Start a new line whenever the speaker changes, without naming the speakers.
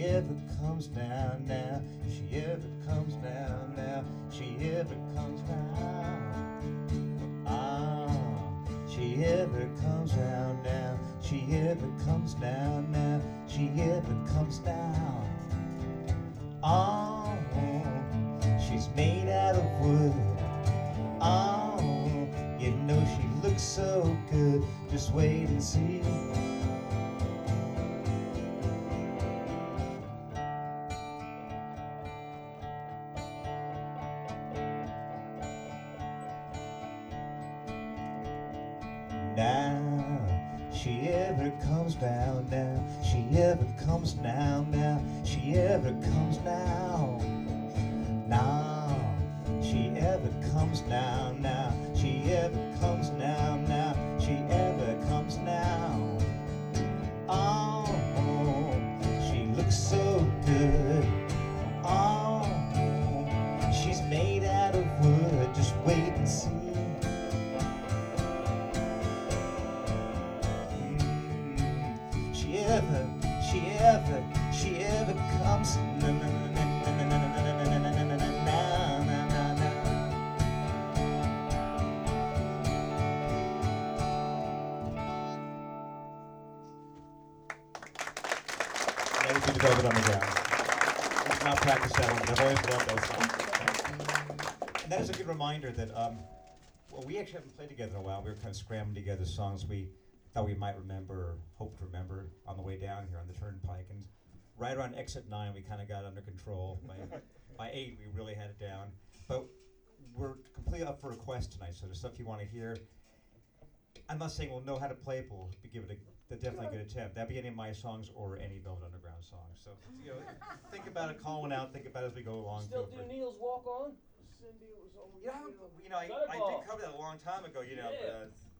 she ever comes down now, she ever comes down now, she ever comes down. Ah, she ever comes down now, she ever comes down now, she ever comes down. Oh, she's made out of wood. Oh, you know she looks so good. Just wait and see. Now, she ever comes down now, she ever comes down now, she ever comes down. Now, she ever comes down now, she ever comes down now, she ever comes down. Oh, she looks so good. Oh, she's made out of wood. Just wait and see. She ever comes. Never do the Velvet Underground. Let's not practice that one, but I've always loved those songs. And that is a good reminder that, well, we actually haven't played together in a while. We were kind of scrambling together songs we thought we might remember or hope to remember on the way down here on the turnpike. And right around exit 9, we kind of got under control. By 8, we really had it down. But we're completely up for requests tonight, so there's stuff you want to hear. I'm not saying we'll know how to play it, but we'll give it a definitely good attempt. That'd be any of my songs or any Velvet Underground songs. So, think about it, call one out, think about it as we go along.
Still do Neil's Walk On?
I did cover that a long time ago,
Yeah.
but